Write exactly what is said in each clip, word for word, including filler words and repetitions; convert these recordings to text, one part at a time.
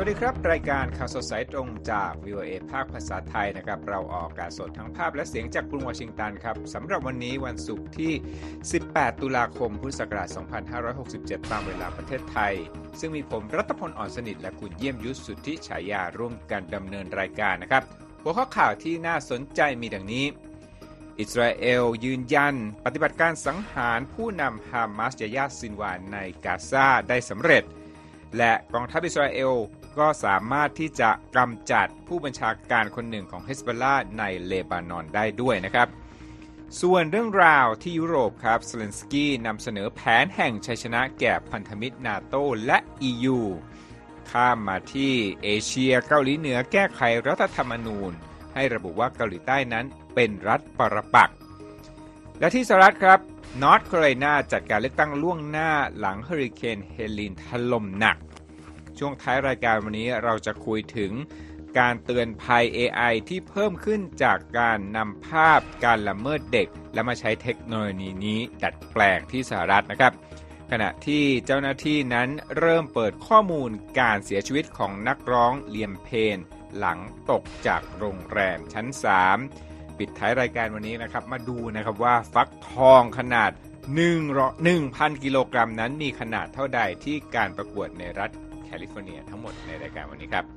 ดีครับรายการข่าวสดสายตรงจาก วี โอ เอ ภาคภาษาไทยนะครับเราออกอากาศสดทั้งภาพและเสียงจากกรุงวอชิงตันครับสำหรับวันนี้วันศุกร์ที่สิบแปดตุลาคมพุทธศักราชสองพันห้าร้อยหกสิบเจ็ดตามเวลาประเทศไทยซึ่งมีผมรัตพลอ่อนสนิทและคุณเยี่ยมยุทธสุทธิฉายาร่วมกันดำเนินรายการนะครับหัวข้อข่าวที่น่าสนใจมีดังนี้อิสราเอลยืนยันปฏิบัติการสังหารผู้นำฮามาสยาญาซินวาในกาซาได้สำเร็จและกองทัพอิสราเอลก็สามารถที่จะกำจัดผู้บัญชาการคนหนึ่งของเฮซบอลลาห์ในเลบานอนได้ด้วยนะครับส่วนเรื่องราวที่ยุโรปครับเซเลนสกี้นำเสนอแผนแห่งชัยชนะแก่พันธมิตรนาโตและ อี ยู ข้ามมาที่เอเชียเกาหลีเหนือแก้ไขรัฐธรรมนูญให้ระบุว่าเกาหลีใต้นั้นเป็นรัฐปรปักษ์และที่สหรัฐครับนอร์ทแคโรไลนาจัดการเลือกตั้งล่วงหน้าหลังเฮอริเคนเฮลีนถล่มหนักช่วงท้ายรายการวันนี้เราจะคุยถึงการเตือนภัย เอ ไอ ที่เพิ่มขึ้นจากการนำภาพการละเมิดเด็กและมาใช้เทคโนโลยีนี้ดัดแปลงที่สหรัฐนะครับขณะที่เจ้าหน้าที่นั้นเริ่มเปิดข้อมูลการเสียชีวิตของนักร้องเลียมเพนหลังตกจากโรงแรมชั้นสามปิดท้ายรายการวันนี้นะครับมาดูนะครับว่าฟักทองขนาดหนึ่งพันกิโลกรัมนั้นมีขนาดเท่าใดที่การประกวดในรัฐแคลิฟอร์เนียทั้งหมดในรายการวันนี้ครับ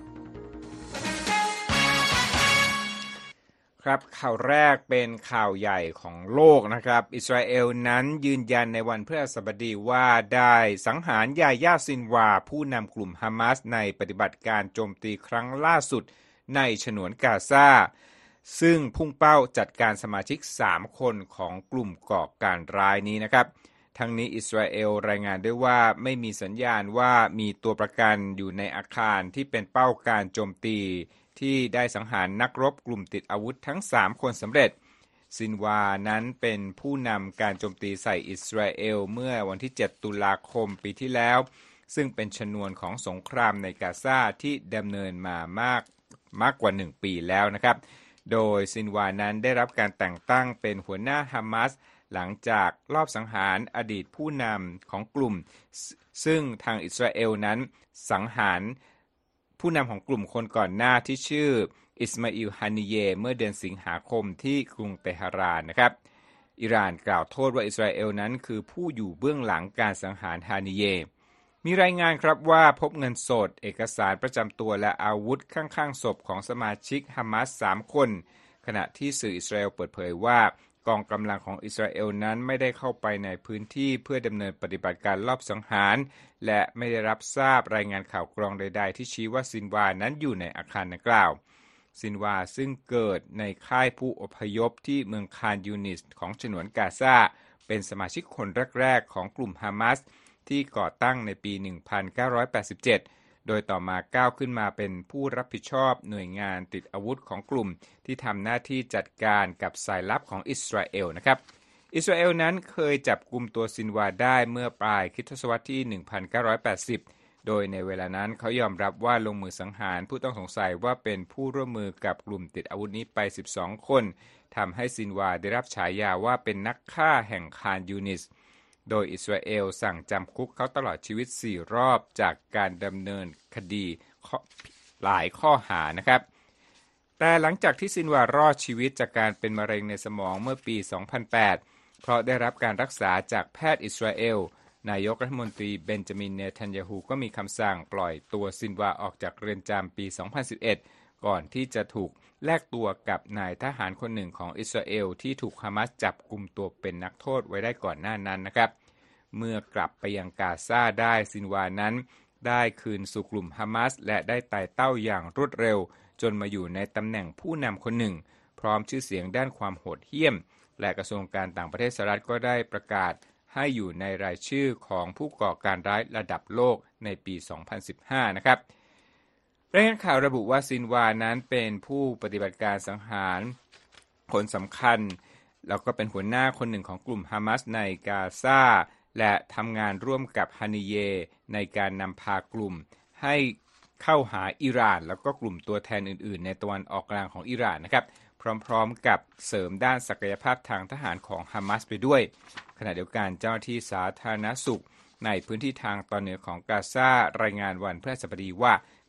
ครับข่าวแรกเป็นข่าวใหญ่ของโลกนะครับอิสราเอลนั้นยืนยันในวันพฤหัสบดีว่าได้สังหารยาญาซินวาผู้นำกลุ่มฮามาสในปฏิบัติการโจมตีครั้งล่าสุดในฉนวนกาซาซึ่งพุ่งเป้าจัดการสมาชิกสามคนของกลุ่มก่อการร้ายนี้นะครับทั้งนี้อิสราเอลรายงานด้วยว่าไม่มีสัญญาณว่ามีตัวประกันอยู่ในอาคารที่เป็นเป้าการโจมตีที่ได้สังหารนักรบกลุ่มติดอาวุธทั้งสามคนสำเร็จซินวานั้นเป็นผู้นำการโจมตีใส่อิสราเอลเมื่อวันที่เจ็ดตุลาคมปีที่แล้วซึ่งเป็นชนวนของสงครามในกาซาที่ดำเนินมามากมากกว่าหนึ่งปีแล้วนะครับโดยซินวานั้นได้รับการแต่งตั้งเป็นหัวหน้าฮามาสหลังจากลอบสังหารอดีตผู้นำของกลุ่มซึ่งทางอิสราเอลนั้นสังหารผู้นำของกลุ่มคนก่อนหน้าที่ชื่ออิสมาอิลฮานิเยเมื่อเดือนสิงหาคมที่กรุงเตหะรานนะครับอิหร่านกล่าวโทษว่าอิสราเอลนั้นคือผู้อยู่เบื้องหลังการสังหารฮานิเยมีรายงานครับว่าพบเงินสดเอกสารประจำตัวและอาวุธข้างๆศพของสมาชิกฮามาสสามคนขณะที่สื่ออิสราเอลเปิดเผยว่ากองกำลังของอิสราเอลนั้นไม่ได้เข้าไปในพื้นที่เพื่อดำเนินปฏิบัติการลอบสังหารและไม่ได้รับทราบรายงานข่าวกรองใดๆที่ชี้ว่าซินวานั้นอยู่ในอาคารดังกล่าวซินวาซึ่งเกิดในค่ายผู้อพยพที่เมืองคานยูนิสของฉนวนกาซาเป็นสมาชิกคนแรกๆของกลุ่มฮามาสที่ก่อตั้งในปี หนึ่งพันเก้าร้อยแปดสิบเจ็ด โดยต่อมาก้าวขึ้นมาเป็นผู้รับผิดชอบหน่วยงานติดอาวุธของกลุ่มที่ทำหน้าที่จัดการกับสายลับของอิสราเอลนะครับอิสราเอลนั้นเคยจับกุมตัวซินวาได้เมื่อปลายคริสตศตวรรษที่ หนึ่งพันเก้าร้อยแปดสิบ โดยในเวลานั้นเขายอมรับว่าลงมือสังหารผู้ต้องสงสัยว่าเป็นผู้ร่วมมือกับกลุ่มติดอาวุธนี้ไปสิบสองคนทำให้ซินวาได้รับฉายาว่าเป็นนักฆ่าแห่งคานยูนิสโดยอิสราเอลสั่งจำคุกเขาตลอดชีวิตสี่รอบจากการดำเนินคดีหลายข้อหานะครับแต่หลังจากที่ซินวารอดชีวิตจากการเป็นมะเร็งในสมองเมื่อปี สองพันแปด เพราะได้รับการรักษาจากแพทย์อิสราเอลนายกรัฐมนตรีเบนจามินเนทันยาฮูก็มีคำสั่งปล่อยตัวซินวาออกจากเรือนจำปี สองพันสิบเอ็ด ก่อนที่จะถูกแลกตัวกับนายทหารคนหนึ่งของอิสราเอลที่ถูกฮามาสจับกุมตัวเป็นนักโทษไว้ได้ก่อนหน้านั้นนะครับเมื่อกลับไปยังกาซาได้ซินวานั้นได้คืนสู่กลุ่มฮามาสและได้ไต่เต้าอย่างรวดเร็วจนมาอยู่ในตำแหน่งผู้นำคนหนึ่งพร้อมชื่อเสียงด้านความโหดเหี้ยมและกระทรวงการต่างประเทศสหรัฐก็ได้ประกาศให้อยู่ในรายชื่อของผู้ก่อการร้ายระดับโลกในปี สองพันสิบห้า นะครับรายงานข่าวระบุว่าซินวานั้นเป็นผู้ปฏิบัติการสังหารคนสำคัญแล้วก็เป็นหัวหน้าคนหนึ่งของกลุ่มฮามาสในกาซาและทำงานร่วมกับฮานิเยในการนำพากลุ่มให้เข้าหาอิหร่านแล้วก็กลุ่มตัวแทนอื่นๆในตะวันออกกลางของอิหร่านนะครับพร้อมๆกับเสริมด้านศักยภาพทางทหารของฮามาสไปด้วยขณะเดียวกันเจ้าหน้าที่สาธารณสุขในพื้นที่ทางตอนเหนือของกาซารายงานวันพฤหัสบดีว่า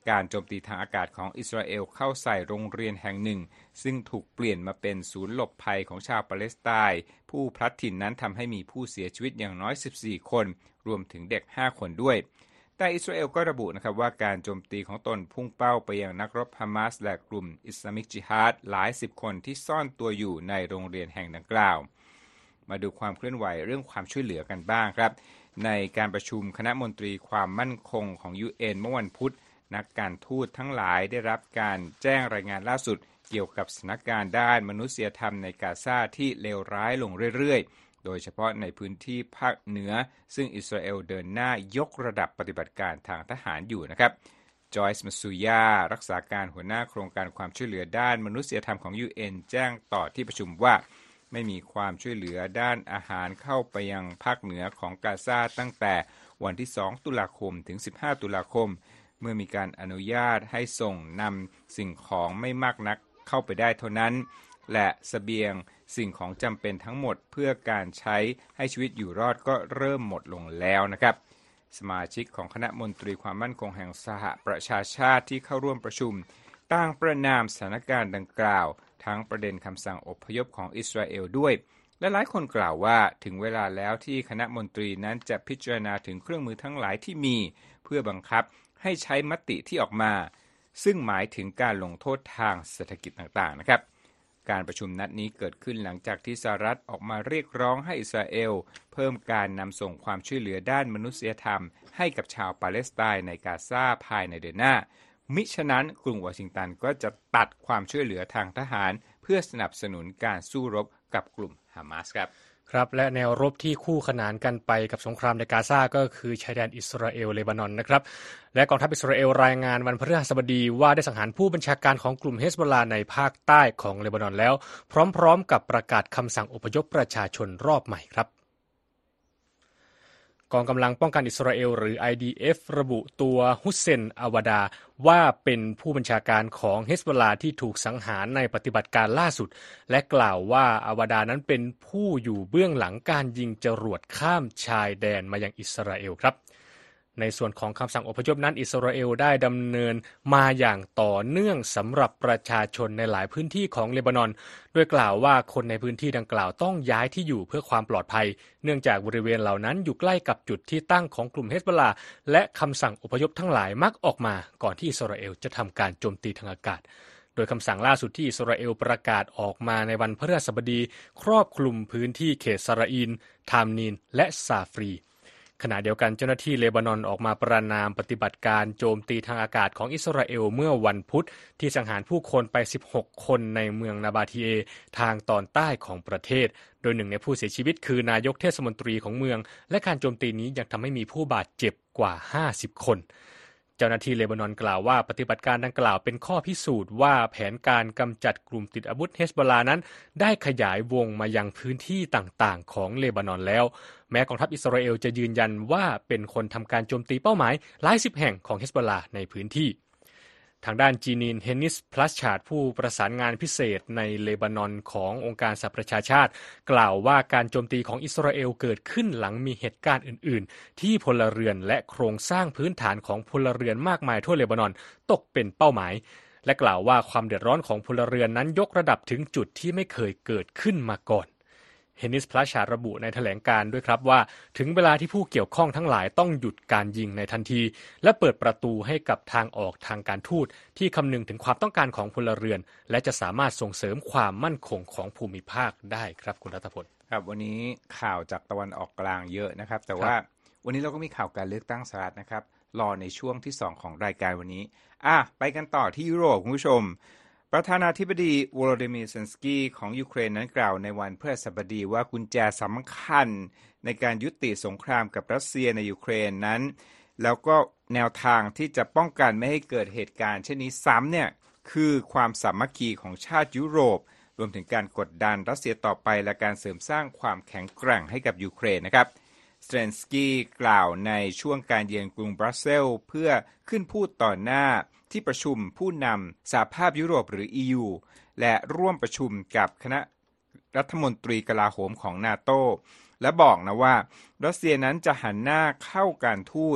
การโจมตีทางอากาศของอิสราเอลเข้าใส่โรงเรียนแห่งหนึ่งซึ่งถูกเปลี่ยนมาเป็นศูนย์หลบภัยของชาวปาเลสไตน์ผู้พลัดถิ่นนั้นทำให้มีผู้เสียชีวิตอย่างน้อยสิบสี่คนรวมถึงเด็กห้าคนด้วยแต่อิสราเอลก็ระบุนะครับว่าการโจมตีของตนพุ่งเป้าไปยังนักรบฮามาสและกลุ่มอิสลามิกจิฮาดหลายสิบคนที่ซ่อนตัวอยู่ในโรงเรียนแห่งดังกล่าวมาดูความเคลื่อนไหวเรื่องความช่วยเหลือกันบ้างครับในการประชุมคณะมนตรีความมั่นคงของ ยู เอ็น เมื่อวันพุธนักการทูตทั้งหลายได้รับการแจ้งรายงานล่าสุดเกี่ยวกับสถานการณ์ด้านมนุษยธรรมในกาซาที่เลวร้ายลงเรื่อยๆโดยเฉพาะในพื้นที่ภาคเหนือซึ่งอิสราเอลเดินหน้ายกระดับปฏิบัติการทางทหารอยู่นะครับจอยส์มัสซูยารักษาการหัวหน้าโครงการความช่วยเหลือด้านมนุษยธรรมของ ยู เอ็น แจ้งต่อที่ประชุมว่าไม่มีความช่วยเหลือด้านอาหารเข้าไปยังภาคเหนือของกาซาตั้งแต่วันที่สองตุลาคมถึงสิบห้าตุลาคมเมื่อมีการอนุญาตให้ส่งนำสิ่งของไม่มากนักเข้าไปได้เท่านั้นและเสบียงสิ่งของจำเป็นทั้งหมดเพื่อการใช้ให้ชีวิตอยู่รอดก็เริ่มหมดลงแล้วนะครับสมาชิกของคณะมนตรีความมั่นคงแห่งสหประชาชาติที่เข้าร่วมประชุมต่างประณามสถานการณ์ดังกล่าวทั้งประเด็นคำสั่งอพยพของอิสราเอลด้วยและหลายคนกล่าวว่าถึงเวลาแล้วที่คณะมนตรีนั้นจะพิจารณาถึงเครื่องมือทั้งหลายที่มีเพื่อบังคับให้ใช้มติที่ออกมาซึ่งหมายถึงการลงโทษทางเศรษฐกิจต่างๆนะครับการประชุมนัดนี้เกิดขึ้นหลังจากที่สหรัฐออกมาเรียกร้องให้อิสราเอลเพิ่มการนำส่งความช่วยเหลือด้านมนุษยธรรมให้กับชาวปาเลสไตน์ในกาซาภายในเดือนหน้ามิฉะนั้นกรุงวอชิงตันก็จะตัดความช่วยเหลือทางทหารเพื่อสนับสนุนการสู้รบกับกลุ่มฮามาสครับครับและแนวรบที่คู่ขนานกันไปกับสงครามในกาซาก็คือชายแดนอิสราเอลเลบานอนนะครับและกองทัพอิสราเอลรายงานวันพฤหัสบดีว่าได้สังหารผู้บัญชาการของกลุ่มเฮซบอลลาห์ในภาคใต้ของเลบานอนแล้วพร้อมๆกับประกาศคำสั่งอพยพประชาชนรอบใหม่ครับกองกำลังป้องกันอิสราเอลหรือ ไอ ดี เอฟ ระบุตัวฮุสเซนอาวาดาว่าเป็นผู้บัญชาการของเฮซบอลลาห์ที่ถูกสังหารในปฏิบัติการล่าสุดและกล่าวว่าอาวาดานั้นเป็นผู้อยู่เบื้องหลังการยิงจรวดข้ามชายแดนมายังอิสราเอลครับในส่วนของคำสั่งอพยพนั้นอิสราเอลได้ดำเนินมาอย่างต่อเนื่องสำหรับประชาชนในหลายพื้นที่ของเลบานอนโดยกล่าวว่าคนในพื้นที่ดังกล่าวต้องย้ายที่อยู่เพื่อความปลอดภัยเนื่องจากบริเวณเหล่านั้นอยู่ใกล้กับจุดที่ตั้งของกลุ่มเฮซบอลลาห์และคำสั่งอพยพทั้งหลายมักออกมาก่อนที่อิสราเอลจะทำการโจมตีทางอากาศโดยคำสั่งล่าสุดที่อิสราเอลประกาศออกมาในวันพฤหัสบดีครอบคลุมพื้นที่เขตซาราอินทามนีนและซาฟรีขณะเดียวกันเจ้าหน้าที่เลบานอนออกมาประณามปฏิบัติการโจมตีทางอากาศของอิสราเอลเมื่อวันพุธที่สังหารผู้คนไปสิบหกคนในเมืองนาบาทีเอทางตอนใต้ของประเทศโดยหนึ่งในผู้เสียชีวิตคือนายกเทศมนตรีของเมืองและการโจมตีนี้ยังทำให้มีผู้บาดเจ็บกว่าห้าสิบคนเจ้าหน้าที่เลบานอนกล่าวว่าปฏิบัติการดังกล่าวเป็นข้อพิสูจน์ว่าแผนการกำจัดกลุ่มติดอาวุธเฮซบอลลาห์นั้นได้ขยายวงมายังพื้นที่ต่างๆของเลบานอนแล้วแม้กองทัพอิสราเอลจะยืนยันว่าเป็นคนทำการโจมตีเป้าหมายหลายสิบแห่งของเฮซบอลลาห์ในพื้นที่ทางด้านจีนีนเฮนิสพลัสชาร์ดผู้ประสานงานพิเศษในเลบานอนขององค์การสหประชาชาติกล่าวว่าการโจมตีของอิสราเอลเกิดขึ้นหลังมีเหตุการณ์อื่นๆที่พลเรือนและโครงสร้างพื้นฐานของพลเรือนมากมายทั่วเลบานอนตกเป็นเป้าหมายและกล่าวว่าความเดือดร้อนของพลเรือนนั้นยกระดับถึงจุดที่ไม่เคยเกิดขึ้นมาก่อนเฮนิสพลัสชาร์ดระบุในแถลงการณ์ด้วยครับว่าถึงเวลาที่ผู้เกี่ยวข้องทั้งหลายต้องหยุดการยิงในทันทีและเปิดประตูให้กับทางออกทางการทูตที่คำนึงถึงความต้องการของพลเรือนและจะสามารถส่งเสริมความมั่นคงของภูมิภาคได้ครับคุณรัตพลครับวันนี้ข่าวจากตะวันออกกลางเยอะนะครับแต่ว่าวันนี้เราก็มีข่าวการเลือกตั้งสหรัฐนะครับรอในช่วงที่สองของรายการวันนี้อ่ะไปกันต่อที่ยุโรปคุณผู้ชมประธานาธิบดีโวโลดิมีร์ เซเลนสกี้ของยูเครนนั้นกล่าวในวันพฤหัสบดีว่ากุญแจสำคัญในการยุติสงครามกับรัสเซียในยูเครนนั้นแล้วก็แนวทางที่จะป้องกันไม่ให้เกิดเหตุการณ์เช่นนี้ซ้ำเนี่ยคือความสามัคคีของชาติยุโรปรวมถึงการกดดันรัสเซียต่อไปและการเสริมสร้างความแข็งแกร่งให้กับยูเครนนะครับเซเลนสกี้กล่าวในช่วงการเยือนกรุงบรัสเซลส์เพื่อขึ้นพูดต่อหน้าที่ประชุมผู้นำสหภาพยุโรปหรือ อี ยู และร่วมประชุมกับคณะรัฐมนตรีกลาโหมของ NATO และบอกนะว่ารัสเซียนั้นจะหันหน้าเข้าการทูต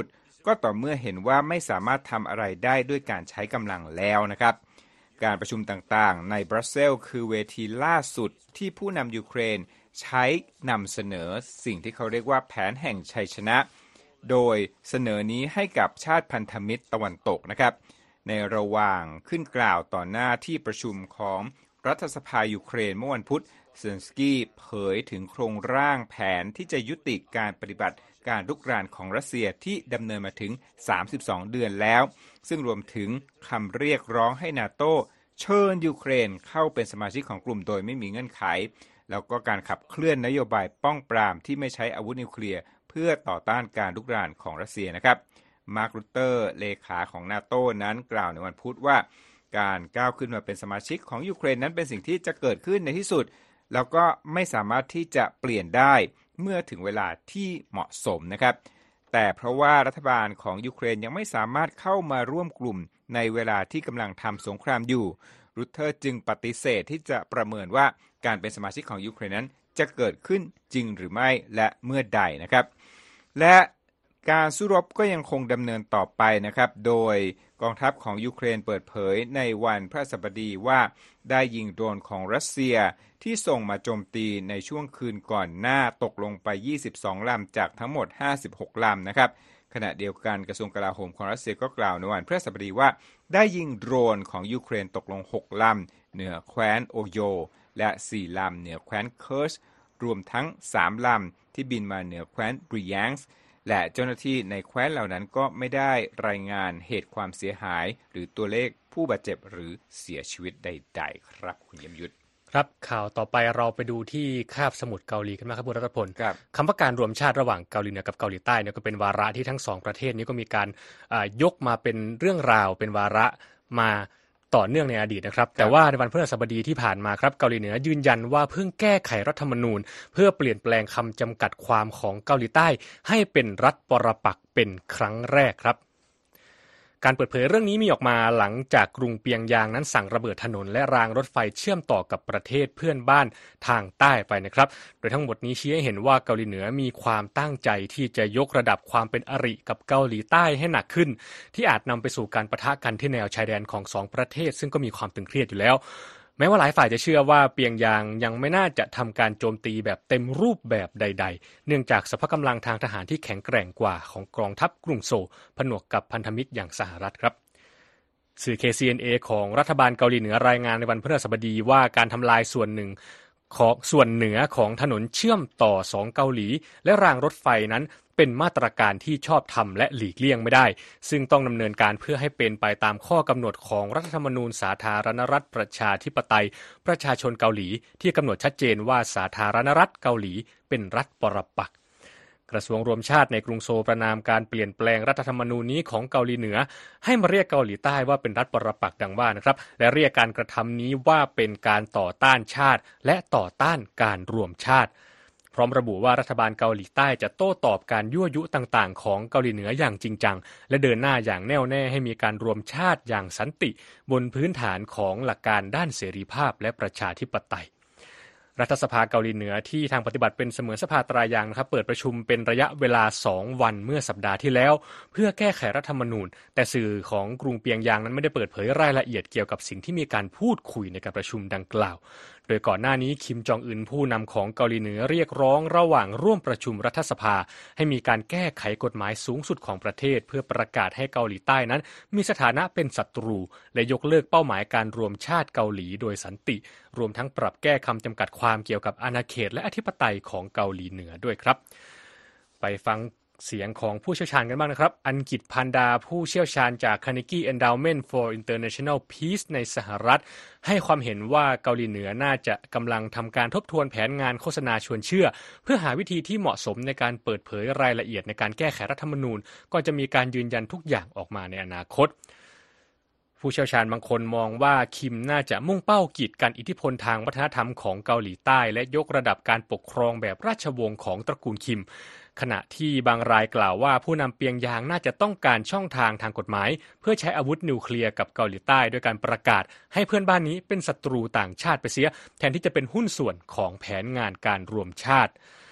ก็ต่อเมื่อเห็นว่าไม่สามารถทำอะไรได้ด้วยการใช้กำลังแล้วนะครับการประชุมต่างๆในบรัสเซลส์คือเวทีล่าสุดที่ผู้นำยูเครนใช้นำเสนอสิ่งที่เขาเรียกว่าแผนแห่งชัยชนะโดยเสนอนี้ให้กับชาติพันธมิตรตะวันตกนะครับในระหว่างขึ้นกล่าวต่อหน้าที่ประชุมของรัฐสภายูเครนเมื่อวันพุธเซเลนสกี้เผยถึงโครงร่างแผนที่จะยุติการปฏิบัติการรุกรานของรัสเซียที่ดำเนินมาถึงสามสิบสองเดือนแล้วซึ่งรวมถึงคำเรียกร้องให้นาโต้เชิญยูเครนเข้าเป็นสมาชิกของกลุ่มโดยไม่มีเงื่อนไขแล้วก็การขับเคลื่อนนโยบายป้องปรามที่ไม่ใช้อาวุธนิวเคลียร์เพื่อต่อต้านการรุกรานของรัสเซียนะครับมาร์ค รูเตอร์เลขาของนาโต้นั้นกล่าวในวันพุธว่าการก้าวขึ้นมาเป็นสมาชิกของยูเครนนั้นเป็นสิ่งที่จะเกิดขึ้นในที่สุดแล้วก็ไม่สามารถที่จะเปลี่ยนได้เมื่อถึงเวลาที่เหมาะสมนะครับแต่เพราะว่ารัฐบาลของยูเครนยังไม่สามารถเข้ามาร่วมกลุ่มในเวลาที่กำลังทำสงครามอยู่รูเตอร์จึงปฏิเสธที่จะประเมินว่าการเป็นสมาชิกของยูเครนนั้นจะเกิดขึ้นจริงหรือไม่และเมื่อใดนะครับและการสู้รบก็ยังคงดำเนินต่อไปนะครับโดยกองทัพของยูเครนเปิดเผยในวันพฤหัสบดีว่าได้ยิงโดรนของรัสเซียที่ส่งมาโจมตีในช่วงคืนก่อนหน้าตกลงไปยี่สิบสองลำจากทั้งหมดห้าสิบหกลำนะครับขณะเดียวกันกระทรวงกลาโหมของรัสเซียก็กล่าวในวันพฤหัสบดีว่าได้ยิงโดรนของยูเครนตกลงหกลำเหนือแคว้นโอโยและสี่ลำเหนือแคว้นเคิร์ชรวมทั้งสามลำที่บินมาเหนือแคว้นบริยังส์และเจ้าหน้าที่ในแคว้นเหล่านั้นก็ไม่ได้รายงานเหตุความเสียหายหรือตัวเลขผู้บาดเจ็บหรือเสียชีวิตใดๆครับคุณยมยุทธครับข่าวต่อไปเราไปดูที่คาบสมุทรเกาหลีกันมากครับคุณรัตพลครับคำว่าการรวมชาติระหว่างเกาหลีเหนือกับเกาหลีใต้เนี่ยก็เป็นวาระที่ทั้งสองประเทศนี้ก็มีการยกมาเป็นเรื่องราวเป็นวาระมาต่อเนื่องในอดีตนะครับแต่ว่าในวันพฤหัสบดีที่ผ่านมาครับเกาหลีเหนือยืนยันว่าเพิ่งแก้ไขรัฐธรรมนูญเพื่อเปลี่ยนแปลงคำจำกัดความของเกาหลีใต้ให้เป็นรัฐปรปักษ์เป็นครั้งแรกครับการเปิดเผยเรื่องนี้มีออกมาหลังจากกรุงเปียงยางนั้นสั่งระเบิดถนนและรางรถไฟเชื่อมต่อกับประเทศเพื่อนบ้านทางใต้ไปนะครับโดยทั้งหมดนี้ชี้ให้เห็นว่าเกาหลีเหนือมีความตั้งใจที่จะยกระดับความเป็นอริกับเกาหลีใต้ให้หนักขึ้นที่อาจนำไปสู่การปะทะกันที่แนวชายแดนของสองประเทศซึ่งก็มีความตึงเครียดอยู่แล้วแม้ว่าหลายฝ่ายจะเชื่อว่าเปียงยางยังไม่น่าจะทำการโจมตีแบบเต็มรูปแบบใดๆเนื่องจากสภาพกำลังทางทหารที่แข็งแกร่งกว่าของกองทัพกรุงโซลผนวกกับพันธมิตรอย่างสหรัฐครับสื่อ เค ซี เอ็น เอ ของรัฐบาลเกาหลีเหนือรายงานในวันพฤหัสบดีว่าการทำลายส่วนหนึ่งของส่วนเหนือของถนนเชื่อมต่อสองเกาหลีและรางรถไฟนั้นเป็นมาตรการที่ชอบธรรมและหลีกเลี่ยงไม่ได้ซึ่งต้องดำเนินการเพื่อให้เป็นไปตามข้อกำหนดของรัฐธรรมนูญสาธารณรัฐประชาธิปไตยประชาชนเกาหลีที่กำหนดชัดเจนว่าสาธารณรัฐเกาหลีเป็นรัฐปรปักษ์กระทรวงรวมชาติในกรุงโซลประนามการเปลี่ยนแปลงรัฐธรรมนูญนี้ของเกาหลีเหนือให้มาเรียกเกาหลีใต้ว่าเป็นรัฐปรปักษ์ดังว่านะครับและเรียกการกระทำนี้ว่าเป็นการต่อต้านชาติและต่อต้านการรวมชาติพร้อมระบุว่ารัฐบาลเกาหลีใต้จะโต้ตอบการยั่วยุต่างๆของเกาหลีเหนืออย่างจริงจังและเดินหน้าอย่างแน่วแน่ให้มีการรวมชาติอย่างสันติบนพื้นฐานของหลักการด้านเสรีภาพและประชาธิปไตยรัฐสภาเกาหลีเหนือที่ทางปฏิบัติเป็นเสมือนสภาตรายางนะครับเปิดประชุมเป็นระยะเวลาสองวันเมื่อสัปดาห์ที่แล้วเพื่อแก้ไขรัฐธรรมนูญแต่สื่อของกรุงเปียงยางนั้นไม่ได้เปิดเผยรายละเอียดเกี่ยวกับสิ่งที่มีการพูดคุยในการประชุมดังกล่าวโดยก่อนหน้านี้คิมจองอึนผู้นำของเกาหลีเหนือเรียกร้องระหว่างร่วมประชุมรัฐสภาให้มีการแก้ไขกฎหมายสูงสุดของประเทศเพื่อประกาศให้เกาหลีใต้นั้นมีสถานะเป็นศัตรูและยกเลิกเป้าหมายการรวมชาติเกาหลีโดยสันติรวมทั้งปรับแก้คำจำกัดความเกี่ยวกับอาณาเขตและอธิปไตยของเกาหลีเหนือด้วยครับไปฟังเสียงของผู้เชี่ยวชาญกันบ้างนะครับอัญกิตพันดาผู้เชี่ยวชาญจาก Carnegie Endowment for International Peace ในสหรัฐให้ความเห็นว่าเกาหลีเหนือน่าจะกำลังทำการทบทวนแผนงานโฆษณาชวนเชื่อเพื่อหาวิธีที่เหมาะสมในการเปิดเผยรายละเอียดในการแก้ไขรัฐธรรมนูญก่อนจะมีการยืนยันทุกอย่างออกมาในอนาคตผู้เชี่ยวชาญบางคนมองว่าคิมน่าจะมุ่งเป้ากีดกันอิทธิพลทางวัฒนธรรมของเกาหลีใต้และยกระดับการปกครองแบบราชวงศ์ของตระกูลคิมขณะที่บางรายกล่าวว่าผู้นำเปียงยางน่าจะต้องการช่องทางทางกฎหมายเพื่อใช้อาวุธนิวเคลียร์กับเกาหลีใต้ด้วยการประกาศให้เพื่อนบ้านนี้เป็นศัตรูต่างชาติไปเสียแทนที่จะเป็นหุ้นส่วนของแผนงานการรวมชาติ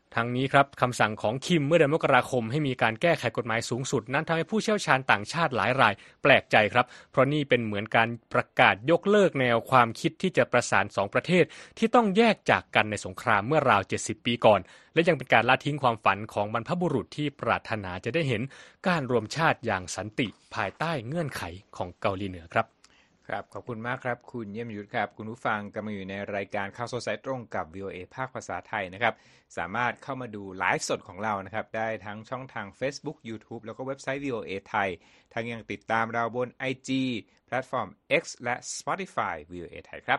ทั้งนี้ครับคำสั่งของคิมเมื่อเดือนมกราคมให้มีการแก้ไขกฎหมายสูงสุดนั้นทำให้ผู้เชี่ยวชาญต่างชาติหลายรายแปลกใจครับเพราะนี่เป็นเหมือนการประกาศยกเลิกแนวความคิดที่จะประสานสองประเทศที่ต้องแยกจากกันในสงครามเมื่อราวเจ็ดสิบปีก่อนและยังเป็นการละทิ้งความฝันของบรรพบุรุษที่ปรารถนาจะได้เห็นการรวมชาติอย่างสันติภายใต้เงื่อนไขของเกาหลีเหนือครับครับขอบคุณมากครับคุณเยี่ยมยุทธครับคุณผู้ฟังกำลังอยู่ในรายการข่าวสดสายตรงกับ วี โอ เอ ภาคภาษาไทยนะครับสามารถเข้ามาดูไลฟ์สดของเรานะครับได้ทั้งช่องทาง Facebook YouTube แล้วก็เว็บไซต์ วี โอ เอ ไทยทั้งยังติดตามเราบน ไอ จี แพลตฟอร์ม X และ Spotify วี โอ เอ ไทยครับ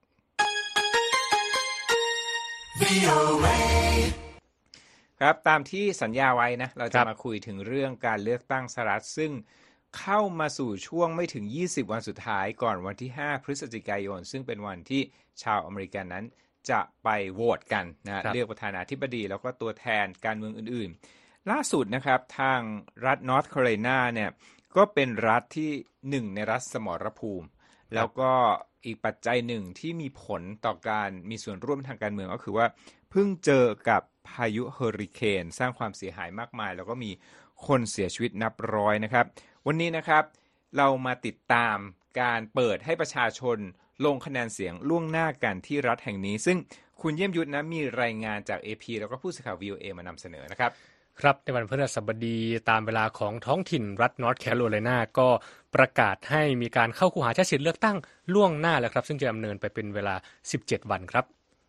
วี โอ เอ ครับตามที่สัญญาไว้นะเราจะมาคุยถึงเรื่องการเลือกตั้งสหรัฐซึ่งเข้ามาสู่ช่วงไม่ถึงยี่สิบวันสุดท้ายก่อนวันที่ห้าพฤศจิกายนซึ่งเป็นวันที่ชาวอเมริกันนั้นจะไปโหวตกันนะเลือกประธานาธิบดีแล้วก็ตัวแทนการเมืองอื่นๆล่าสุดนะครับทางรัฐนอร์ทแคโรไลนาเนี่ยก็เป็นรัฐที่หนึ่งในรัฐสมรภูมิแล้วก็อีกปัจจัยหนึ่งที่มีผลต่อการมีส่วนร่วมทางการเมืองก็คือว่าเพิ่งเจอกับพายุเฮอริเคนสร้างความเสียหายมากมายแล้วก็มีคนเสียชีวิตนับร้อยนะครับวันนี้นะครับเรามาติดตามการเปิดให้ประชาชนลงคะแนนเสียงล่วงหน้ากันที่รัฐแห่งนี้ซึ่งคุณเยี่ยมยุทธนะมีรายงานจาก เอ พี แล้วก็ผู้สื่อข่าว วี โอ เอ มานำเสนอนะครับครับในวันพฤหัสบดีตามเวลาของท้องถิ่นรัฐนอร์ทแคโรไลนาก็ประกาศให้มีการเข้าคูหาใช้สิทธิ์เลือกตั้งล่วงหน้าแล้วครับซึ่งจะดำเนินไปเป็นเวลาสิบเจ็ดวันครับ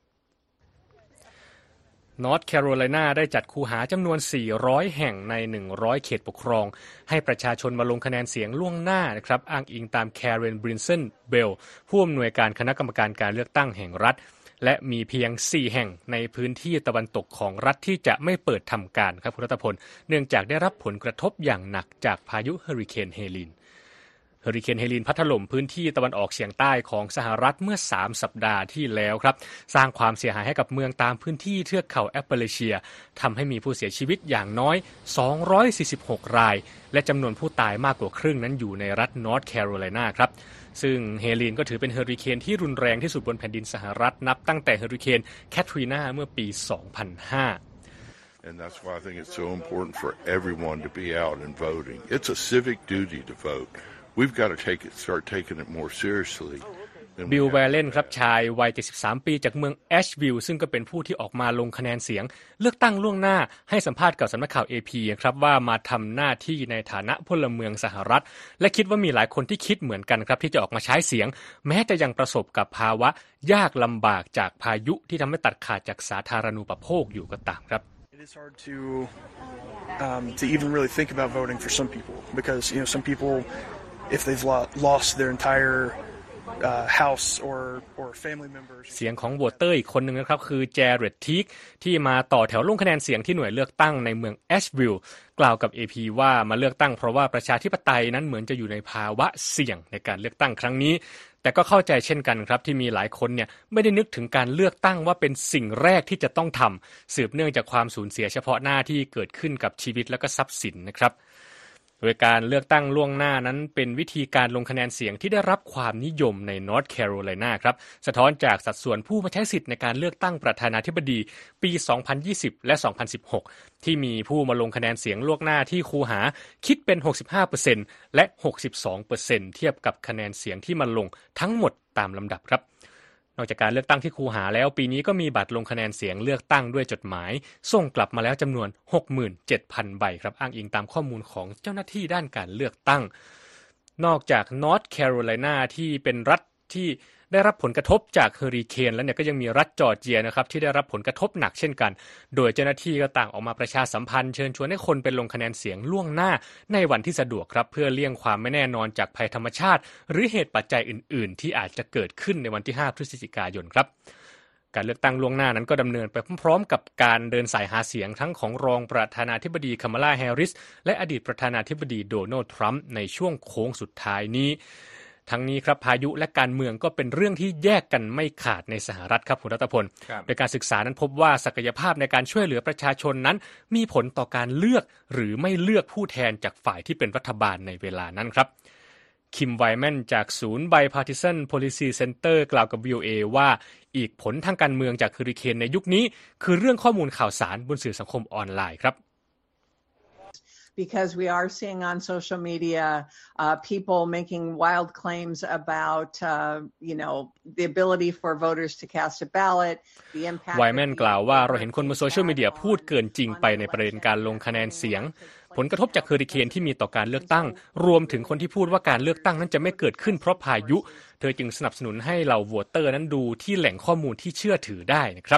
นอร์ทแคโรไลนาได้จัดคูหาจำนวนสี่ร้อยแห่งในหนึ่งร้อยเขตปกครองให้ประชาชนมาลงคะแนนเสียงล่วงหน้านะครับอ้างอิงตามแคเรนบรินสันเบลผู้อำนวยการคณะกรรมการการเลือกตั้งแห่งรัฐและมีเพียงสี่แห่งในพื้นที่ตะวันตกของรัฐที่จะไม่เปิดทำการครับคุณรัตพลเนื่องจากได้รับผลกระทบอย่างหนักจากพายุเฮอริเคนเฮลีนเฮอริเคนเฮลีนพัดถล่มพื้นที่ตะวันออกเฉียงใต้ของสหรัฐเมื่อสามสัปดาห์ที่แล้วครับสร้างความเสียหายให้กับเมืองตามพื้นที่เทือกเขาแอปเปอเรเชียทำให้มีผู้เสียชีวิตอย่างน้อยสองร้อยสี่สิบหกรายและจำนวนผู้ตายมากกว่าครึ่งนั้นอยู่ในรัฐนอร์ทแคโรไลนาครับซึ่งเฮลีนก็ถือเป็นเฮอริเคนที่รุนแรงที่สุดบนแผ่นดินสหรัฐนับตั้งแต่เฮอริเคนแคทรีนาเมื่อปีสองพันห้า And that's why I think it's so important for everyone to be out and voting. It's a civic duty to vote. We've got to take it, start taking it more seriously. บิลแวลเลนครับชายวัยเจ็ดสิบสามปีจากเมืองแอชวิลล์ซึ่งก็เป็นผู้ที่ออกมาลงคะแนนเสียงเลือกตั้งล่วงหน้าให้สัมภาษณ์กับสำนักข่าว เอ พี ครับว่ามาทำหน้าที่ในฐานะพลเมืองสหรัฐและคิดว่ามีหลายคนที่คิดเหมือนกันครับที่จะออกมาใช้เสียงแม้จะยังประสบกับภาวะยากลำบากจากพายุที่ทำให้ตัดขาดจากสาธารณูปโภคอยู่ก็ตามครับ It is hard to um, to even really think about voting for some people because you know some people if they've lost their entire uh, house or or family members เสียงของโหวตเตอร์อีกคนนึงนะครับคือแจเร็ดทีกที่มาต่อแถวลงคะแนนเสียงที่หน่วยเลือกตั้งในเมืองแอชวิลล์กล่าวกับ เอ พี ว่ามาเลือกตั้งเพราะว่าประชาธิปไตยนั้นเหมือนจะอยู่ในภาวะเสี่ยงในการเลือกตั้งครั้งนี้แต่ก็เข้าใจเช่นกันครับที่มีหลายคนเนี่ยไม่ได้นึกถึงการเลือกตั้งว่าเป็นสิ่งแรกที่จะต้องทำสืบเนื่องจากความสูญเสียเฉพาะหน้าที่เกิดขึ้นกับชีวิตและก็ทรัพย์สินนะครับโดยการเลือกตั้งล่วงหน้านั้นเป็นวิธีการลงคะแนนเสียงที่ได้รับความนิยมในนอร์ทแคโรไลนาครับสะท้อนจากสัดส่วนผู้มาใช้สิทธิ์ในการเลือกตั้งประธานาธิบดีปีสองพันยี่สิบและสองพันสิบหกที่มีผู้มาลงคะแนนเสียงล่วงหน้าที่คูหาคิดเป็น หกสิบห้าเปอร์เซ็นต์ และ หกสิบสองเปอร์เซ็นต์ เทียบกับคะแนนเสียงที่มาลงทั้งหมดตามลำดับครับนอกจากการเลือกตั้งที่คูหาแล้วปีนี้ก็มีบัตรลงคะแนนเสียงเลือกตั้งด้วยจดหมายส่งกลับมาแล้วจำนวน หกหมื่นเจ็ดพัน ใบครับอ้างอิงตามข้อมูลของเจ้าหน้าที่ด้านการเลือกตั้งนอกจากนอร์ทแคโรไลนาที่เป็นรัฐที่ได้รับผลกระทบจากเฮอริเคนแล้วเนี่ยก็ยังมีรัฐจอร์เจียนะครับที่ได้รับผลกระทบหนักเช่นกันโดยเจ้าหน้าที่ก็ต่างออกมาประชาสัมพันธ์เชิญชวนให้คนไปลงคะแนนเสียงล่วงหน้าในวันที่สะดวกครับเพื่อเลี่ยงความไม่แน่นอนจากภัยธรรมชาติหรือเหตุปัจจัยอื่นๆที่อาจจะเกิดขึ้นในวันที่ห้าพฤศจิกายนครับการเลือกตั้งล่วงหน้านั้นก็ดำเนินไปพร้อมๆกับการเดินสายหาเสียงทั้งของรองประธานาธิบดีคามาลาแฮร์ริสและอดีตประธานาธิบดีโดนัลด์ทรัมป์ในช่วงโค้งสุดท้ายนี้ทั้งนี้ครับพายุและการเมืองก็เป็นเรื่องที่แยกกันไม่ขาดในสหรัฐครับคุณรัตพลโดยการศึกษานั้นพบว่าศักยภาพในการช่วยเหลือประชาชนนั้นมีผลต่อการเลือกหรือไม่เลือกผู้แทนจากฝ่ายที่เป็นรัฐบาลในเวลานั้นครับคิมไวแมนจากศูนย์ Bipartisan Policy Center กล่าวกับ วี โอ เอ ว่าอีกผลทางการเมืองจากเฮอริเคนในยุคนี้คือเรื่องข้อมูลข่าวสารบนสื่อสังคมออนไลน์ครับ Because we are seeing on social media uh, people making wild claims about, uh, you know, the ability for voters to cast a ballot, the impact. ไวแมนกล่าวว่าเราเห็นคนบนโซเชียลมีเดียพูดเกินจริงไปในประเด็นการลงคะแนนเสียงผลกระทบจากเฮอริเคนที่มีต่อการเลือกตั้งรวมถึงคนที่พูดว่าการเลือกตั้งนั้นจะไม่เกิดขึ้นเพราะพายุเธอจึงสนับสนุนให้เหล่าโหวตเตอร์นั้นดูที่แหล่งข้อมูลที่เชื่อถือได้นะครับ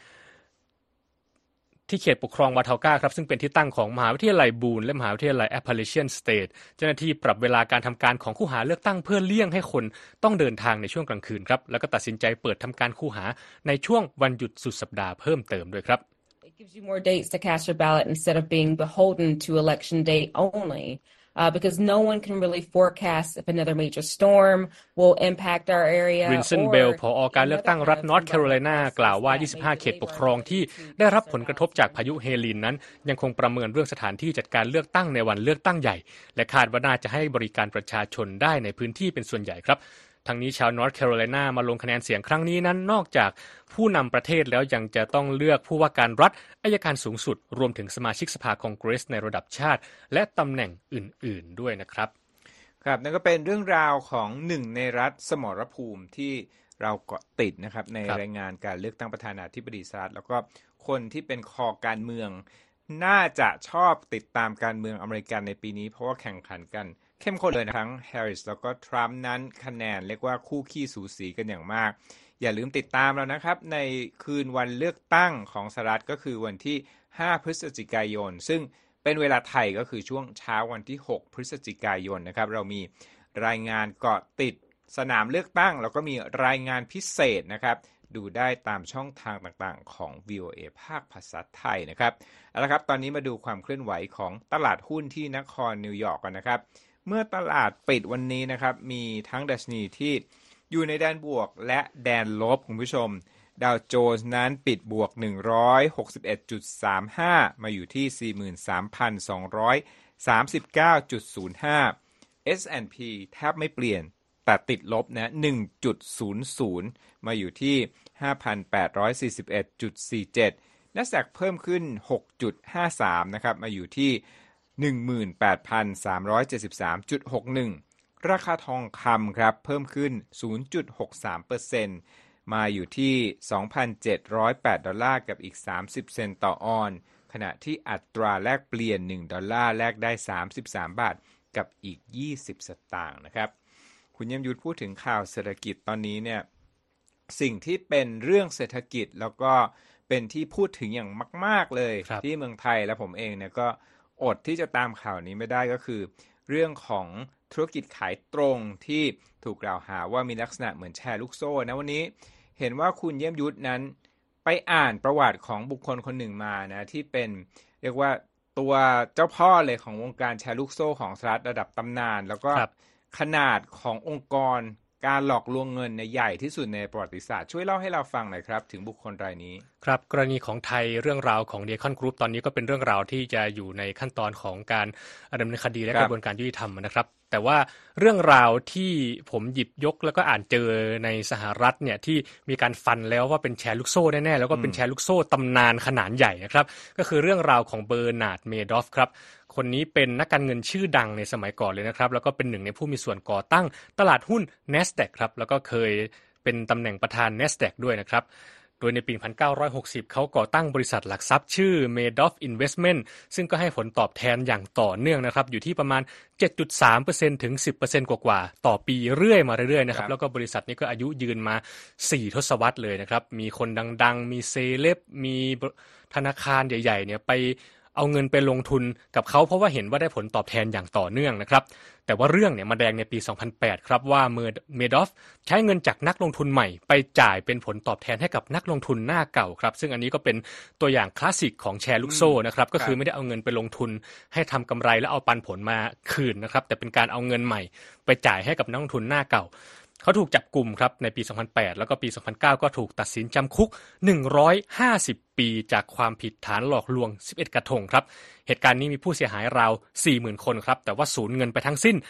ที่เขตปกครองวาทาก้าครับซึ่งเป็นที่ตั้งของมหาวิทยาลัยบูนและมหาวิทยาลัยแอปพาลิเชียนสเตทเจ้าหน้าที่ปรับเวลาการทำการของคู่หาเลือกตั้งเพื่อเลี่ยงให้คนต้องเดินทางในช่วงกลางคืนครับแล้วก็ตัดสินใจเปิดทำการคู่หาในช่วงวันหยุดสุดสัปดาห์เพิ่มเติมด้วยครับ It gives you more dates to cast your ballot instead of being beholden to election day only. Uh, because no one can really forecast if another major storm will impact our area. รินสันเบลผอ.การเลือกตั้งรัฐนอร์ทแคโรไลนากล่าวว่ายี่สิบห้าเขตปกครองที่ได้รับผลกระทบจากพายุเฮลีนนั้นยังคงประเมินเรื่องสถานที่จัดการเลือกตั้งในวันเลือกตั้งใหญ่และคาดว่าน่าจะให้บริการประชาชนได้ในพื้นที่เป็นส่วนใหญ่ครับทั้งนี้ชาวนอร์ทแคโรไลนามาลงคะแนนเสียงครั้งนี้นั้นนอกจากผู้นำประเทศแล้วยังจะต้องเลือกผู้ว่าการรัฐอัยการสูงสุดรวมถึงสมาชิกสภาคองเกรสในระดับชาติและตำแหน่งอื่นๆด้วยนะครับครับนั่นก็เป็นเรื่องราวของหนึ่งในรัฐสมรภูมิที่เราเกาะติดนะครับในรายงานการเลือกตั้งประธานาธิบดีสหรัฐแล้วก็คนที่เป็นคอการเมืองน่าจะชอบติดตามการเมืองอเมริกันในปีนี้เพราะว่าแข่งขันกันเข้มข้นเลยนะทั้งแฮร์ริสแล้วก็ทรัมป์นั้นคะแนนเรียกว่าคู่ขี้สูสีกันอย่างมากอย่าลืมติดตามเรานะครับในคืนวันเลือกตั้งของสหรัฐก็คือวันที่ห้าพฤศจิกายนซึ่งเป็นเวลาไทยก็คือช่วงเช้าวันที่หกพฤศจิกายนนะครับเรามีรายงานเกาะติดสนามเลือกตั้งแล้วก็มีรายงานพิเศษนะครับดูได้ตามช่องทางต่างๆของ วี โอ เอ ภาคภาษาไทยนะครับเอาละครับตอนนี้มาดูความเคลื่อนไหวของตลาดหุ้นที่นครนิวยอร์กกันนะครับเมื่อตลาดปิดวันนี้นะครับมีทั้งดัชนีที่อยู่ในแดนบวกและแดนลบคุณผู้ชมดาวโจนส์นั้นปิดบวก หนึ่งร้อยหกสิบเอ็ดจุดสามห้า มาอยู่ที่ สี่หมื่นสามพันสองร้อยสามสิบเก้าจุดศูนย์ห้า เอส แอนด์ พี แทบไม่เปลี่ยนแต่ติดลบนะ หนึ่งจุดศูนย์ศูนย์ มาอยู่ที่ ห้าพันแปดร้อยสี่สิบเอ็ดจุดสี่เจ็ด Nasdaq เพิ่มขึ้น หกจุดห้าสาม นะครับมาอยู่ที่ หนึ่งหมื่นแปดพันสามร้อยเจ็ดสิบสามจุดหกหนึ่ง ราคาทองคำครับเพิ่มขึ้น ศูนย์จุดหกสามเปอร์เซ็นต์ มาอยู่ที่ สองพันเจ็ดร้อยแปด ดอลลาร์กับอีกสามสิบเซนต์ต่อออนซ์ขณะที่อัตราแลกเปลี่ยนหนึ่งดอลลาร์แลกได้สามสิบสามบาทกับอีกยี่สิบสตางค์นะครับคุณยมยุทธพูดถึงข่าวเศรษฐกิจตอนนี้เนี่ยสิ่งที่เป็นเรื่องเศรษฐกิจแล้วก็เป็นที่พูดถึงอย่างมากๆเลยที่เมืองไทยและผมเองเนี่ยก็อดที่จะตามข่าวนี้ไม่ได้ก็คือเรื่องของธุรกิจขายตรงที่ถูกกล่าวหาว่ามีลักษณะเหมือนแชร์ลูกโซ่นะวันนี้เห็นว่าคุณเยี่ยมยุทธนั้นไปอ่านประวัติของบุคคลคนหนึ่งมานะที่เป็นเรียกว่าตัวเจ้าพ่อเลยของวงการแชร์ลูกโซ่ของสหรัฐระดับตำนานแล้วก็ขนาดขององค์กรการหลอกลวงเงินในใหญ่ที่สุดในประวัติศาสตร์ช่วยเล่าให้เราฟังหน่อยครับถึงบุคคลรายนี้ครับกรณีของไทยเรื่องราวของเดคอนกรุ๊ปตอนนี้ก็เป็นเรื่องราวที่จะอยู่ในขั้นตอนของการดำเนินคดีและกระบวนการยุติธรรมนะครับแต่ว่าเรื่องราวที่ผมหยิบยกแล้วก็อ่านเจอในสหรัฐเนี่ยที่มีการฟันแล้วว่าเป็นแชร์ลูกโซ่แน่ๆแล้วก็เป็นแชร์ลูกโซ่ตำนานขนาดใหญ่นะครับก็คือเรื่องราวของเบอร์นาร์ดเมดอฟครับคนนี้เป็นนักการเงินชื่อดังในสมัยก่อนเลยนะครับแล้วก็เป็นหนึ่งในผู้มีส่วนก่อตั้งตลาดหุ้น Nasdaq ครับแล้วก็เคยเป็นตำแหน่งประธาน Nasdaq ด้วยนะครับโดยในปีหนึ่งพันเก้าร้อยหกสิบเขาก่อตั้งบริษัทหลักทรัพย์ชื่อ Madoff Investment ซึ่งก็ให้ผลตอบแทนอย่างต่อเนื่องนะครับอยู่ที่ประมาณ เจ็ดจุดสามเปอร์เซ็นต์ ถึง สิบเปอร์เซ็นต์ กว่าๆต่อปีเรื่อยมาเรื่อยๆนะครับแล้วก็บริษัทนี้ก็อายุยืนมาสี่ทศวรรษเลยนะครับมีคนดังๆมีเซเลบมีธนาคารใหญ่ๆเนี่ยไปเอาเงินไปลงทุนกับเขาเพราะว่าเห็นว่าได้ผลตอบแทนอย่างต่อเนื่องนะครับแต่ว่าเรื่องเนี่ยมาแดงในปีสองพันแปดครับว่าเมดอฟใช้เงินจากนักลงทุนใหม่ไปจ่ายเป็นผลตอบแทนให้กับนักลงทุนหน้าเก่าครับซึ่งอันนี้ก็เป็นตัวอย่างคลาสสิกของแชร์ลูกโซ่นะครับก็คือไม่ได้เอาเงินไปลงทุนให้ทำกำไรแล้วเอาปันผลมาคืนนะครับแต่เป็นการเอาเงินใหม่ไปจ่ายให้กับนักลงทุนหน้าเก่าเขาถูกจับกุมครับในปีสองพันแปดแล้วก็ปีสองพันเก้าก็ถูกตัดสินจำคุกหนึ่งร้อยห้าสิบปีจากความผิดฐานหลอกลวงสิบเอ็ดกระทงครับเหตุการณ์นี้มีผู้เสียหายราว สี่หมื่น คนครับแต่ว่าสูญเงินไปทั้งสิ้น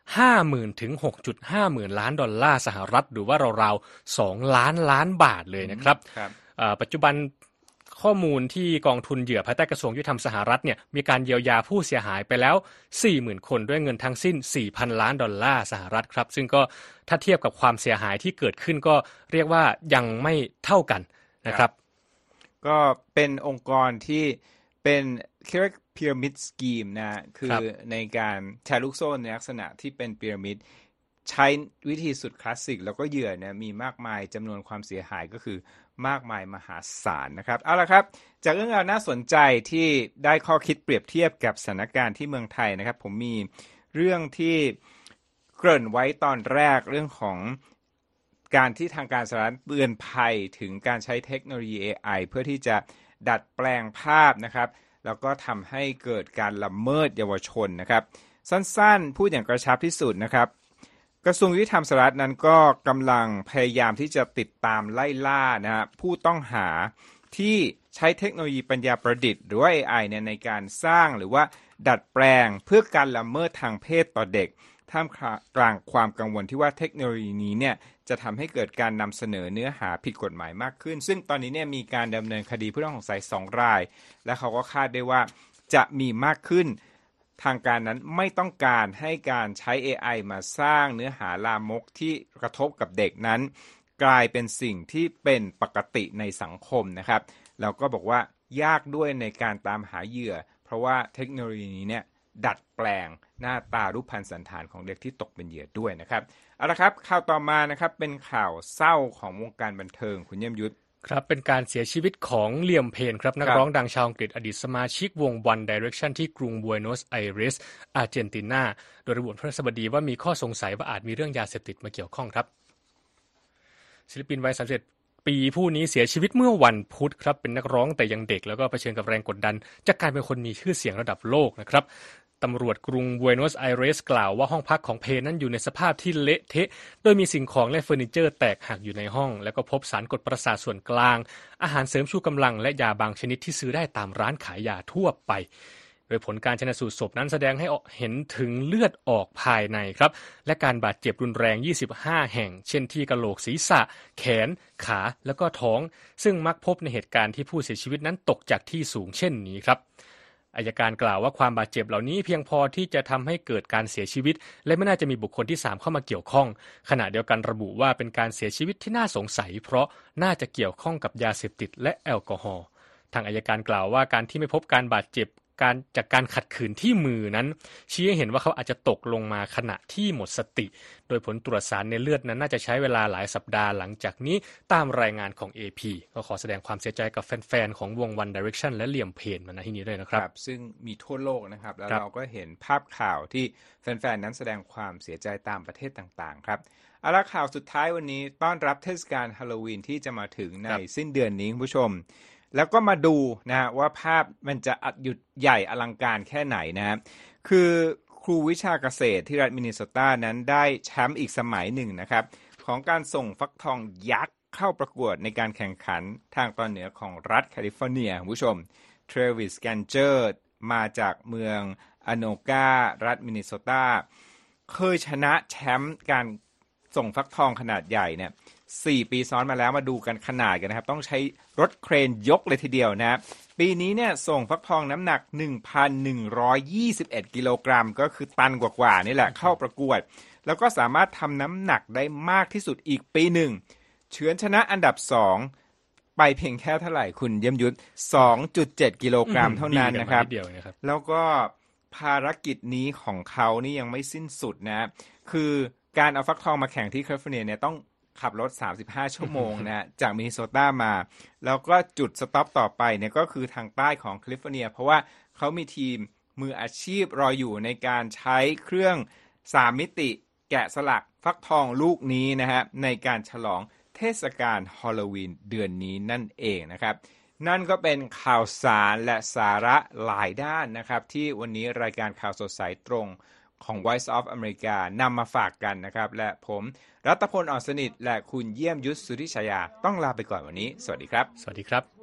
ห้าหมื่น ถึง หกจุดห้า หมื่นล้านดอลลาร์สหรัฐหรือว่าราวๆสองล้านล้านบาทเลยนะครับปัจจุบันข้อมูลที่กองทุนเหยื่อภายใต้กระทรวงยุติธรรมสหรัฐเนี่ยมีการเยียวยาผู้เสียหายไปแล้ว สี่หมื่น คนด้วยเงินทั้งสิ้น สี่พัน ล้านดอลลาร์สหรัฐครับซึ่งก็ถ้าเทียบกับความเสียหายที่เกิดขึ้นก็เรียกว่ายังไม่เท่ากันนะครับก็เป็นองค์กรที่เป็นเรียกว่าพีระมิดสกีมนะคือในการแชร์ลูกโซ่ในลักษณะที่เป็นพีระมิดใช้วิธีสุดคลาสสิกแล้วก็เหยื่อเนี่ยมีมากมายจำนวนความเสียหายก็คือมากมายมหาศาลนะครับเอาละครับจากเรื่องราวน่าสนใจที่ได้ข้อคิดเปรียบเทียบกับสถานการณ์ที่เมืองไทยนะครับผมมีเรื่องที่เกริ่นไว้ตอนแรกเรื่องของการที่ทางการสหรัฐเตือนภัยถึงการใช้เทคโนโลยี เอ ไอ เพื่อที่จะดัดแปลงภาพนะครับแล้วก็ทำให้เกิดการละเมิดเยาวชนนะครับสั้นๆพูดอย่างกระชับที่สุดนะครับกระทรวงยุติธรรมสหรัฐนั้นก็กำลังพยายามที่จะติดตามไล่ล่านะฮะผู้ต้องหาที่ใช้เทคโนโลยีปัญญาประดิษฐ์หรือว่า เอ ไอ เนี่ยในการสร้างหรือว่าดัดแปลงเพื่อการละเมิดทางเพศต่อเด็กท่ามกลางความกังวลที่ว่าเทคโนโลยีนี้เนี่ยจะทำให้เกิดการนำเสนอเนื้อหาผิดกฎหมายมากขึ้นซึ่งตอนนี้เนี่ยมีการดำเนินคดีผู้ต้องสงสัยสองรายและเขาก็คาดได้ว่าจะมีมากขึ้นทางการนั้นไม่ต้องการให้การใช้ เอ ไอ มาสร้างเนื้อหาลามกที่กระทบกับเด็กนั้นกลายเป็นสิ่งที่เป็นปกติในสังคมนะครับแล้วก็บอกว่ายากด้วยในการตามหาเหยื่อเพราะว่าเทคโนโลยีนี้เนี่ยดัดแปลงหน้าตารูปพรรณสันฐานของเด็กที่ตกเป็นเหยื่อด้วยนะครับเอาละครับข่าวต่อมานะครับเป็นข่าวเศร้าของวงการบันเทิงคุณเยี่ยมยุทธครับเป็นการเสียชีวิตของเลียมเพนครับนักร้องดังชาวอังกฤษอดีตสมาชิกวง One Direction ที่กรุงบัวโนสไอเรสอาร์เจนตินาโดยระบุพฤหัสบดีว่ามีข้อสงสัยว่าอาจมีเรื่องยาเสพติดมาเกี่ยวข้องครับศิลปินวัยสามสิบเอ็ดปีผู้นี้เสียชีวิตเมื่อวันพุธครับเป็นนักร้องแต่ยังเด็กแล้วก็เผชิญกับแรงกดดันจากการเป็นคนมีชื่อเสียงระดับโลกนะครับตำรวจกรุงบัวโนสไอเรสกล่าวว่าห้องพักของเพนนั้นอยู่ในสภาพที่เละเทะโดยมีสิ่งของและเฟอร์นิเจอร์แตกหักอยู่ในห้องแล้วก็พบสารกดประสาทส่วนกลางอาหารเสริมชูกำลังและยาบางชนิดที่ซื้อได้ตามร้านขายยาทั่วไปโดยผลการชันสูตรศพนั้นแสดงให้เห็นถึงเลือดออกภายในครับและการบาดเจ็บรุนแรงยี่สิบห้าแห่งเช่นที่กะโหลกศีรษะแขนขาแล้วก็ท้องซึ่งมักพบในเหตุการณ์ที่ผู้เสียชีวิตนั้นตกจากที่สูงเช่นนี้ครับอัยการกล่าวว่าความบาดเจ็บเหล่านี้เพียงพอที่จะทำให้เกิดการเสียชีวิตและไม่น่าจะมีบุคคลที่สามเข้ามาเกี่ยวข้องขณะเดียวกันระบุว่าเป็นการเสียชีวิตที่น่าสงสัยเพราะน่าจะเกี่ยวข้องกับยาเสพติดและแอลกอฮอล์ทางอัยการกล่าวว่าการที่ไม่พบการบาดเจ็บการจากการขัดขืนที่มือนั้นชี้ให้เห็นว่าเขาอาจจะตกลงมาขณะที่หมดสติโดยผลตรวจสารในเลือดนั้นน่าจะใช้เวลาหลายสัปดาห์หลังจากนี้ตามรายงานของ เอ พี ก็ขอแสดงความเสียใจกับแฟนๆของวง One Direction และเลียมเพนมาณที่นี้ด้วยนะครับซึ่งมีทั่วโลกนะครับแล้วเราก็เห็นภาพข่าวที่แฟนๆนั้นแสดงความเสียใจตามประเทศต่างๆครับเอาละข่าวสุดท้ายวันนี้ต้อนรับเทศกาลฮาโลวีนที่จะมาถึงในสิ้นเดือนนี้คุณผู้ชมแล้วก็มาดูนะฮะว่าภาพมันจะอัดหยุดใหญ่อลังการแค่ไหนนะคือครูวิชาเกษตรที่รัฐมินนิโซตานั้นได้แชมป์อีกสมัยหนึ่งนะครับของการส่งฟักทองยักษ์เข้าประกวดในการแข่งขันทางตอนเหนือของรัฐแคลิฟอร์เนียคุณผู้ชมเทรวิสแกนเจอร์มาจากเมืองอโนการัฐมินนิโซตาเคยชนะแชมป์การส่งฟักทองขนาดใหญ่เนี่ยสี่ปีซ้อนมาแล้วมาดูกันขนาดกันนะครับต้องใช้รถเครนยกเลยทีเดียวนะครับปีนี้เนี่ยส่งฟักทองน้ำหนัก หนึ่งพันหนึ่งร้อยยี่สิบเอ็ด กิโลกรัมก็คือตันกว่าๆนี่แหละเข้าประกวดแล้วก็สามารถทำน้ำหนักได้มากที่สุดอีกปีหนึ่งเฉือนชนะอันดับสองไปเพียงแค่เท่าไหร่คุณเยี่ยมยุทธ สองจุดเจ็ด กิโลกรัมเท่านั้นนะครับแล้วก็ภารกิจนี้ของเขานี่ยังไม่สิ้นสุดนะคือการเอาฟักทองมาแข่งที่แคลิฟอร์เนียเนี่ยต้องขับรถสามสิบห้าชั่วโมงนะจากมินนิโซตามาแล้วก็จุดสต็อปต่อไปเนี่ยก็คือทางใต้ของแคลิฟอร์เนียเพราะว่าเขามีทีมมืออาชีพรออยู่ในการใช้เครื่องสามมิติแกะสลักฟักทองลูกนี้นะฮะในการฉลองเทศกาลฮอลโลวีนเดือนนี้นั่นเองนะครับนั่นก็เป็นข่าวสารและสาระหลายด้านนะครับที่วันนี้รายการข่าวสดสายตรงของ Voice of America นำมาฝากกันนะครับและผมรัตพล อ่อนสนิทและคุณเยี่ยมยุทธ สุทธิชยาต้องลาไปก่อนวันนี้สวัสดีครับสวัสดีครับ